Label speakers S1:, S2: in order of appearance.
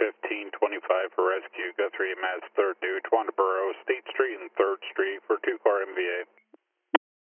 S1: 1525 for rescue. Guthrie EMS 3rd due, Twandaboro, State Street and 3rd Street for 2-car MVA.